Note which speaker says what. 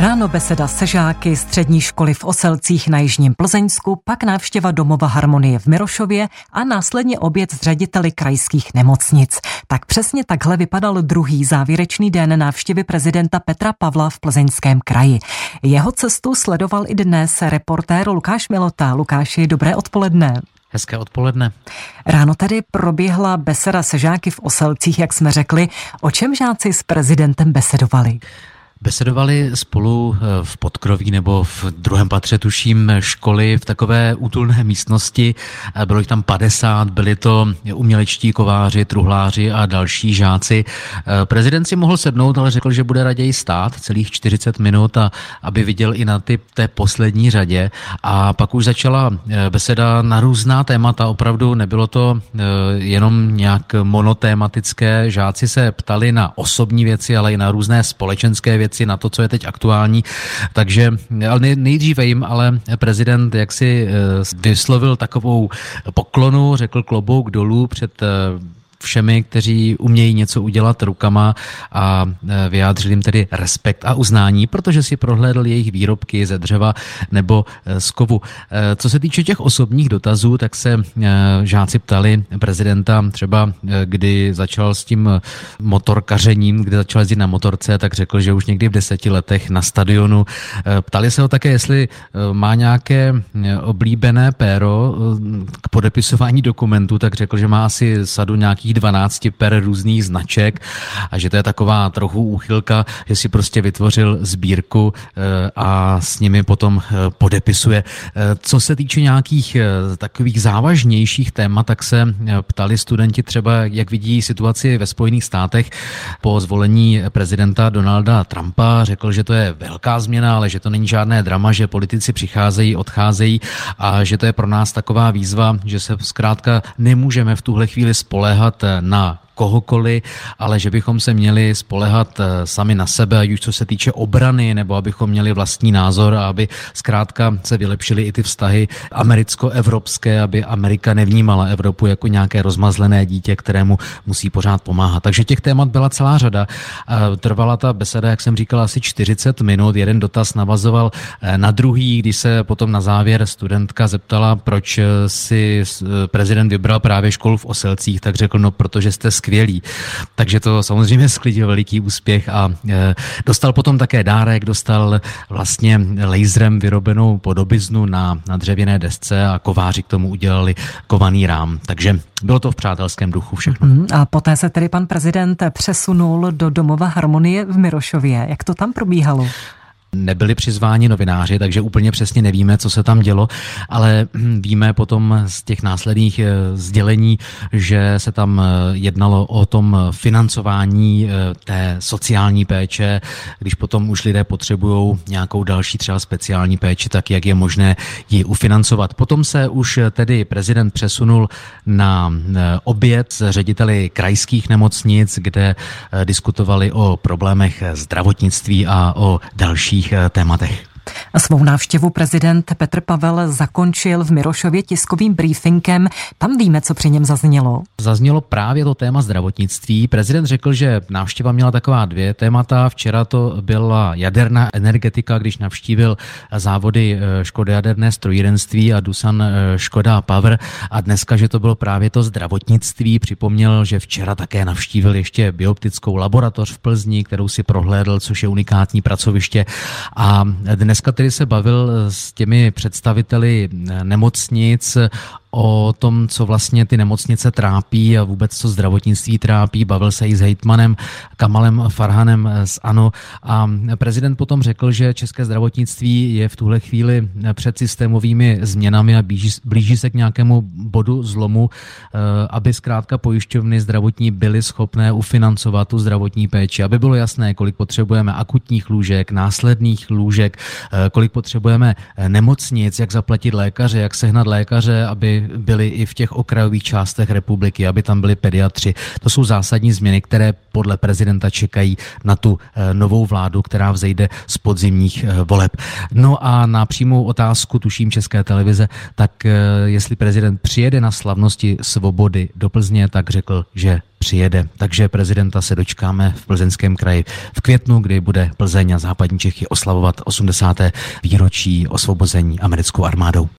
Speaker 1: Ráno beseda se žáky střední školy v Oselcích na jižním Plzeňsku, pak návštěva domova Harmonie v Mirošově a následně oběd s řediteli krajských nemocnic. Tak přesně takhle vypadal druhý závěrečný den návštěvy prezidenta Petra Pavla v Plzeňském kraji. Jeho cestu sledoval i dnes reportér Lukáš Milota. Lukáši, dobré odpoledne.
Speaker 2: Hezké odpoledne.
Speaker 1: Ráno tady proběhla beseda se žáky v Oselcích, jak jsme řekli. O čem žáci s prezidentem besedovali?
Speaker 2: Besedovali spolu v podkroví nebo v druhém patře, tuším, školy v takové útulné místnosti. Bylo jich tam 50, byli to umělečtí kováři, truhláři a další žáci. Prezident si mohl sednout, ale řekl, že bude raději stát celých 40 minut, aby viděl i na té poslední řadě. A pak už začala beseda na různá témata. Opravdu nebylo to jenom nějak monotématické. Žáci se ptali na osobní věci, ale i na různé společenské věci, na to, co je teď aktuální. Takže nejdříve jim ale prezident jaksi vyslovil takovou poklonu, řekl klobouk dolů před všemi, kteří umějí něco udělat rukama a vyjádřil jim tedy respekt a uznání, protože si prohlédl jejich výrobky ze dřeva nebo z kovu. Co se týče těch osobních dotazů, tak se žáci ptali prezidenta třeba, kdy začal s tím motorkařením, kdy začal jezdit na motorce, tak řekl, že už někdy v 10 letech na stadionu. Ptali se ho také, jestli má nějaké oblíbené péro k podepisování dokumentů, tak řekl, že má asi sadu nějakých 12 per různých značek a že to je taková trochu úchylka, že si prostě vytvořil sbírku a s nimi potom podepisuje. Co se týče nějakých takových závažnějších témat, tak se ptali studenti třeba, jak vidí situaci ve Spojených státech po zvolení prezidenta Donalda Trumpa. Řekl, že to je velká změna, ale že to není žádné drama, že politici přicházejí, odcházejí a že to je pro nás taková výzva, že se zkrátka nemůžeme v tuhle chvíli spoléhat na kohokoliv, ale že bychom se měli spoléhat sami na sebe, ať už co se týče obrany, nebo abychom měli vlastní názor a aby zkrátka se vylepšily i ty vztahy americko-evropské, aby Amerika nevnímala Evropu jako nějaké rozmazlené dítě, kterému musí pořád pomáhat. Takže těch témat byla celá řada. Trvala ta beseda, jak jsem říkal, asi 40 minut. Jeden dotaz navazoval na druhý, když se potom na závěr studentka zeptala, proč si prezident vybral právě školu v Oselcích, tak řekl, no protože jste skvělý. Takže to samozřejmě sklidil veliký úspěch a dostal potom také dárek, dostal vlastně laserem vyrobenou podobiznu na dřevěné desce a kováři k tomu udělali kovaný rám. Takže bylo to v přátelském duchu všechno.
Speaker 1: A poté se tedy pan prezident přesunul do domova Harmonie v Mirošově. Jak to tam probíhalo?
Speaker 2: Nebyli přizváni novináři, takže úplně přesně nevíme, co se tam dělo, ale víme potom z těch následných sdělení, že se tam jednalo o tom financování té sociální péče, když potom už lidé potřebují nějakou další třeba speciální péči, tak jak je možné ji ufinancovat. Potom se už tedy prezident přesunul na oběd s řediteli krajských nemocnic, kde diskutovali o problémech zdravotnictví a o dalších tématech.
Speaker 1: Svou návštěvu prezident Petr Pavel zakončil v Mirošově tiskovým briefingem. Tam víme, co při něm zaznělo.
Speaker 2: Zaznělo právě to téma zdravotnictví. Prezident řekl, že návštěva měla taková dvě témata. Včera to byla jaderná energetika, když navštívil závody Škoda jaderné strojírenství a Doosan Škoda Power. A dneska, že to bylo právě to zdravotnictví. Připomněl, že včera také navštívil ještě bioptickou laboratoř v Plzni, kterou si prohlédl, což je unikátní pracoviště. A dneska tedy se bavil s těmi představiteli nemocnic o tom, co vlastně ty nemocnice trápí a vůbec co zdravotnictví trápí. Bavil se i s hejtmanem Kamalem Farhanem z ANO a prezident potom řekl, že české zdravotnictví je v tuhle chvíli před systémovými změnami a blíží se k nějakému bodu zlomu, aby zkrátka pojišťovny zdravotní byly schopné ufinancovat tu zdravotní péči, aby bylo jasné, kolik potřebujeme akutních lůžek, následných lůžek, kolik potřebujeme nemocnic, jak zaplatit lékaře, jak sehnat lékaře, aby aby byly i v těch okrajových částech republiky, aby tam byli pediatři. To jsou zásadní změny, které podle prezidenta čekají na tu novou vládu, která vzejde z podzimních voleb. No a na přímou otázku, tuším, České televize, tak jestli prezident přijede na slavnosti Svobody do Plzně, tak řekl, že přijede. Takže prezidenta se dočkáme v Plzeňském kraji v květnu, kdy bude Plzeň a západní Čechy oslavovat 80. výročí osvobození americkou armádou.